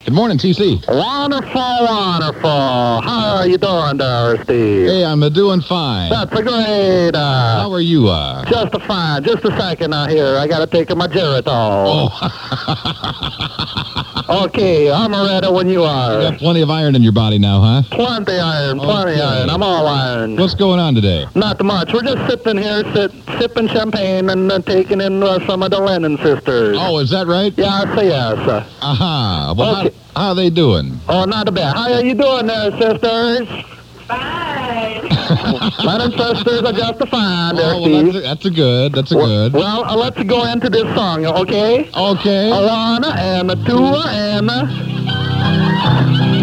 Good morning, TC. Wonderful, wonderful. How are you doing there, Steve? Hey, I'm doing fine. That's a great. How are you? Just a fine. Just a second here. I got to take my Geritol. Oh. Okay, I'm ready when you are. You got plenty of iron in your body now, huh? Plenty iron, plenty iron. I'm all iron. What's going on today? Not much. We're just sitting here, sipping champagne and taking in some of the Lennon sisters. Oh, is that right? Yes, yes. Aha. Well, Okay. how are they doing? Oh, not bad. How are you doing there, sisters? Fine. Lennon sisters are just fine there, Oh, Steve. well, that's a good. That's a good. Well, let's go into this song, okay? Okay. A one and a two and